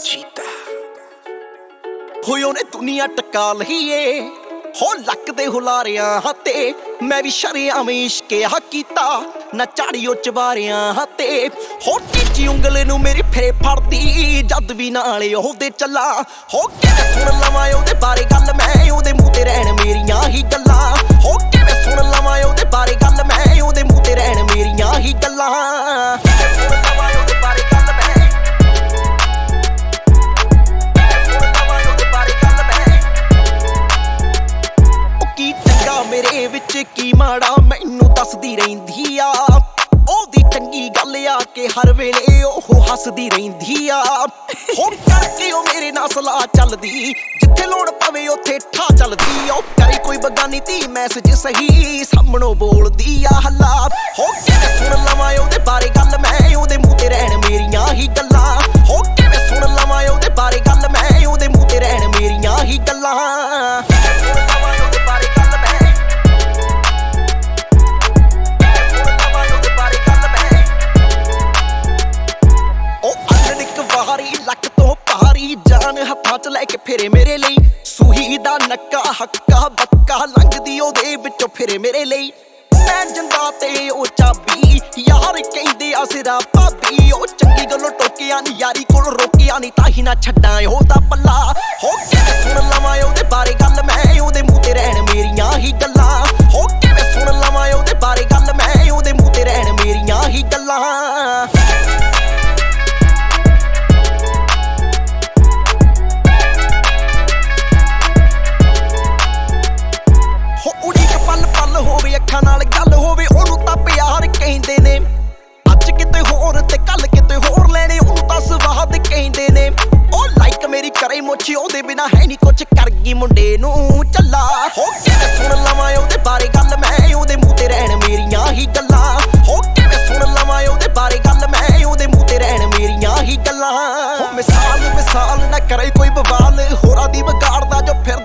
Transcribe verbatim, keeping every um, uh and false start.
ਚੀਤਾ ਹੋਇਓ ਨੇ ਦੁਨੀਆ ਟਕਾ ਲਈਏ ਹੋ ਲੱਕਦੇ ਹੁਲਾਰਿਆਂ ਤੇ ਮੈਂ ਵੀ ਸ਼ਰਿਆਮ ਇਸ਼ਕੇ ਹਾ ਕੀਤਾ ਨਾ ਝਾੜੀਓ ਚਵਾਰਿਆਂ ਤੇ ਹੋ ਟੀਚੀ ਉਂਗਲ ਨੂੰ ਮੇਰੀ ਫੇਰੇ ਫੜਦੀ ਜਦ ਵੀ ਨਾਲੇ ਉਹਦੇ ਚੱਲਾ ਹੋ ਕਿਵੇਂ ਸੁਣ ਲਵਾਂ ਉਹਦੇ ਬਾਰੇ ਗੱਲ ਮੈਂ ਉਹਦੇ ਮੂੰਹ ਤੇ ਰਹਿਣ ਮੇਰੀਆਂ ਹੀ ਗੱਲਾਂ ਹੋ ਕਿਵੇਂ ਸੁਣ ਲਵਾਂ ਉਹਦੇ ਬਾਰੇ ਗੱਲ ਮੈਂ ਉਹਦੇ ਮੂੰਹ ਤੇ ਰਹਿਣ ਮੇਰੀਆਂ ਹੀ ਗੱਲਾਂ ਮੇਰੇ ਵਿੱਚ ਕੀ ਮਾੜਾ ਮੈਨੂੰ ਦੱਸਦੀ ਰਹਿੰਦੀ ਆ ਉਹਦੀ ਚੰਗੀ ਗੱਲ ਆ ਕਿ ਹਰ ਵੇਲੇ ਉਹ ਹੱਸਦੀ ਰਹਿੰਦੀ ਆ ਹੁਣ ਕਰਕੇ ਉਹ ਮੇਰੇ ਨਾਲ ਸਲਾਹ ਚੱਲਦੀ ਜਿੱਥੇ ਲੋੜ ਪਵੇ ਉੱਥੇ ਠਾ ਚੱਲਦੀ ਉਹ ਕਰੇ ਕੋਈ ਬਗਾਨੀ ਤੀ ਮੈਸੇਜ ਸਹੀ ਸਾਹਮਣੋਂ ਬੋਲਦੀ ਆ ਹੱਲਾ ਹੋ ਕਿਵੇਂ ਸੁਣ ਲਵਾਂ ਉਹਦੇ ਬਾਰੇ ਗੱਲ ਮੈਂ ਉਹਦੇ ਮੂੰਹ ਤੇ ਰਹਿਣ ਮੇਰੀਆਂ ਹੀ ਗੱਲਾਂ ਹੋ ਕਿਵੇਂ ਸੁਣ ਲਵਾਂ ਉਹਦੇ ਬਾਰੇ ਗੱਲ ਮੈਂ ਉਹਦੇ ਮੂੰਹ ਤੇ ਰਹਿਣ ਮੇਰੀਆਂ ਹੀ ਗੱਲਾਂ ਲੱਕ ਤੋਂ ਭਾਰੀ ਜਾਨ ਹੱਥਾਂ ਚ ਲੈ ਕੇ ਫਿਰੇ ਮੇਰੇ ਲਈ ਸੂਹੀ ਦਾ ਨੱਕਾ ਹੱਕਾ ਬੱਕਾ ਲੰਘਦੀ ਉਹਦੇ ਵਿੱਚੋਂ ਫਿਰੇ ਮੇਰੇ ਲਈ ਮੈਂ ਜਿੰਦਾ ਤੇ ਉਹ ਚਾਬੀ ਯਾਰ ਕਹਿੰਦੇ ਆ ਸਿਰਾ ਭਾਬੀ ਉਹ ਚੰਗੀ ਗੱਲੋਂ ਟੋਕਿਆ ਨੀ ਯਾਰੀ ਕੋਲ ਰੋਕਿਆ ਨੀ ਤਾਂ ਹੀ ਨਾ ਛੱਡਾਂ ਉਹਦਾ ਪੱਲਾ ਹੋ ਕਿਵੇਂ ਸੁਣ ਲਵਾਂ ਉਹਦੇ ਬਾਰੇ ਗੱਲ ਮੈਂ ਉਹਦੇ ਮੂੰਹ ਤੇ ਰਹਿਣ ਮੇਰੀਆਂ ਹੀ ਗੱਲਾਂ ਹੋ ਕਿਵੇਂ ਸੁਣ ਲਵਾਂ ਉਹਦੇ ਬਾਰੇ ਗੱਲ ਮੈਂ ਉਹਦੇ ਮੂੰਹ ਤੇ ਰਹਿਣ ਮੇਰੀਆਂ ਹੀ ਗੱਲਾਂ ਹੋਵੇ ਅੱਖਾਂ ਨਾਲ ਗੱਲ ਹੋਵੇ ਉਹਨੂੰ ਤਾਂ ਪਿਆਰ ਕਹਿੰਦੇ ਨੇ ਅੱਜ ਕਿਤੇ ਹੋਰ ਤੇ ਕੱਲ ਕਿਤੇ ਹੋਰ ਲੈਣੇ ਉਹਨੂੰ ਤਾਂ ਸਵਾਦ ਕਹਿੰਦੇ ਨੇ ਉਹ ਲਾਈਕ ਮੇਰੀ ਕਰੇ ਮੋਛੀ ਉਹਦੇ ਬਿਨਾ ਹੈ ਨਹੀਂ ਕੁਛ ਕਰ ਗਈ ਮੁੰਡੇ ਨੂੰ ਚੱਲਾ ਹੋ ਕਿਵੇਂ ਸੁਣ ਲਵਾਂ ਉਹਦੇ ਬਾਰੇ ਗੱਲ ਮੈਂ ਉਹਦੇ ਮੂੰਹ ਤੇ ਰਹਿਣ ਮੇਰੀਆਂ ਹੀ ਗੱਲਾਂ ਹੋ ਕਿਵੇਂ ਸੁਣ ਲਵਾਂ ਉਹਦੇ ਬਾਰੇ ਗੱਲ ਮੈਂ ਉਹਦੇ ਮੂੰਹ ਤੇ ਰਹਿਣ ਮੇਰੀਆਂ ਹੀ ਗੱਲਾਂ ਹੋ ਮਿਸਾਲ ਮਿਸਾਲ ਨਾ ਕਰੇ ਕੋਈ ਬਵਾਲ ਹੋਰਾਂ ਦੀ ਵਿਗਾੜਦਾ ਜੋ ਫਿਰ